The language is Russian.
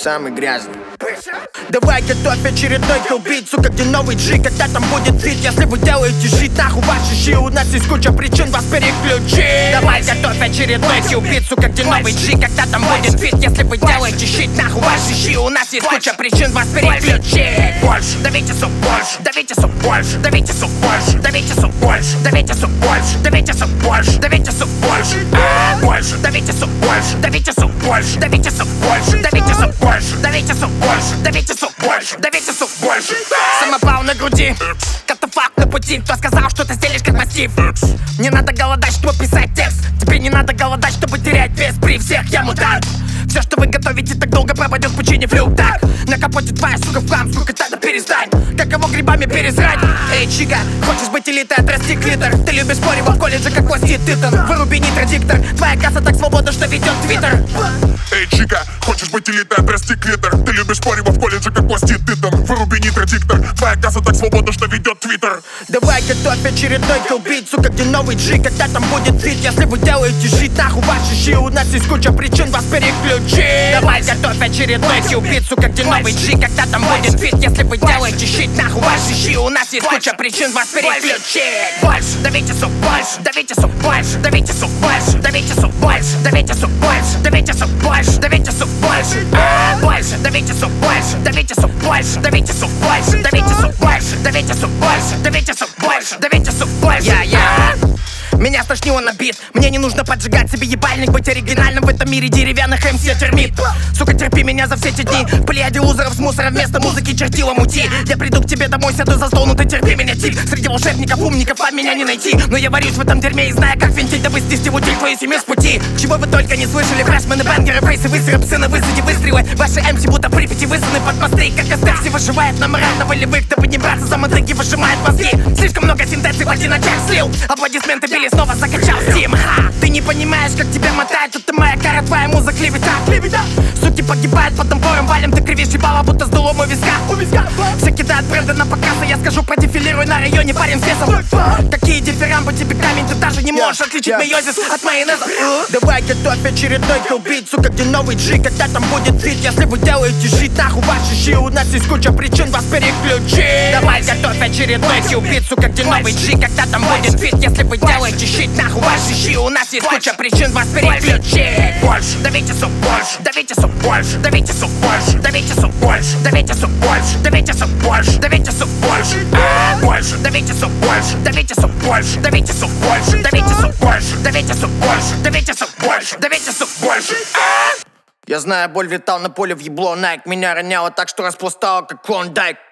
самый грязный. Давай готовь очередной килбит, сука, где новый G, когда там будет фит. Если вы делаете щит, нахуй ваши щи, у нас есть куча причин вас переключить. Давай готовь очередной килбит, сука, где новый G, когда там будет фит. Если вы делаете щит, нахуй ваши щи, у нас есть куча причин вас переключить. Больше, давите сук больше, давите сук больше, давите сук больше, давите сук больше, давите сук больше, давите сук больше, давите сук больше, больше, давите сук больше, давите сук больше, давите сук больше, давите сук больше, давите сук больше, давите сук больше, давите сук больше. Самопал на груди, катафак на пути. Кто сказал, что ты стелишь как мастиф? Не надо голодать, чтобы писать текст. Тебе не надо голодать, чтобы терять вес. При всех я мутант. Все, что вы готовите, так долго пропадет в пучине флюк. Так, на капоте твоя сука в хлам, сколько тогда перестань. Как его грибами пересрать? Эй, чика, хочешь быть элитой, отрасти клитор. Ты любишь порево в колледже, как кости титан. Выруби нитро-диктор, твоя касса так свободна, что ведет твиттер. Эй, чика, хочешь быть элитой, отрасти клитор. Ты любишь порево в колледже, как кости титан. Выруби нитро-диктор, твоя касса так свободна, что ведет твиттер. Давай готовь очередной килбит, сука, где новый G, когда там будет фит. Если вы делаете щит, нахуй ваши щи, у нас есть куча причин вас переключить. Давай готовь очередной килбит, сука, где новый G, когда там будет фит. Если вы делаете щит, нахуй ваши щи, у нас есть куча причин вас переключить. Больше, давите сук больше, давите сук больше, давите сук больше, давите сук больше, давите сук больше, давите сук больше, давите сук больше, больше, давите сук больше, давите сук больше, давите сук больше, давите сук больше, давите сук больше, давите сук больше, давите сук больше. Меня стошнило на бит. Мне не нужно поджигать себе ебальник, быть оригинальным в этом мире деревянных МС термит. Сука, терпи меня за все эти дни. В плеяде лузеров с мусором вместо музыки чертила мути. Я приду к тебе домой, сяду за стол, но ты терпи меня, тип. Среди волшебников, умников вам меня не найти. Но я варюсь в этом дерьме и знаю, как винтить, дабы снести утиль твою семью с пути. Чего вы только не слышали, фрешмены, бенгеры, фейсы, высеры, псины, высади выстрелы. Ваши МС будто в Припяти высаны под мосты. Как Астекси выживает на морально-волевых, дабы не браться за мотыги, выжимает мозги. Слишком много синтезий в один очаг слил. Аплодисменты били, снова закачал Steam. Ты не понимаешь, как тебя мотает, это моя кара, твоя муза клевета. Суки погибают под напором, валим, ты кривишь ебало, будто сдуло мой виска. Все кидают бренды на показы, я скажу, продефилируй на районе, парень с весом. Какие дифирамбы, тебе камень, ты даже не можешь отличить мейозис от майонеза. Давай готовь очередной килбит, сука, где новый G, когда там будет фит. Если вы делаете щит, нахуй ваши щи, у нас есть куча причин вас переключить. Давай готовь очередной килбит, сука, где новый G, когда там будет фит. Если вы делаете щит, нахуй ваши щи, у нас есть куча причин вас переключить. Больше, давите сук больше, давите сук больше, давите сук больше, давите сук больше, давите сук больше, давите сук больше, давите сук больше, больше, давите сук больше, давите сук больше, давите сук больше, давите сук больше, давите сук больше, давите сук больше, давите сук больше. Я знаю, боль летал на поле в ебло Найк. Меня роняло так, что распластало, как клондайк.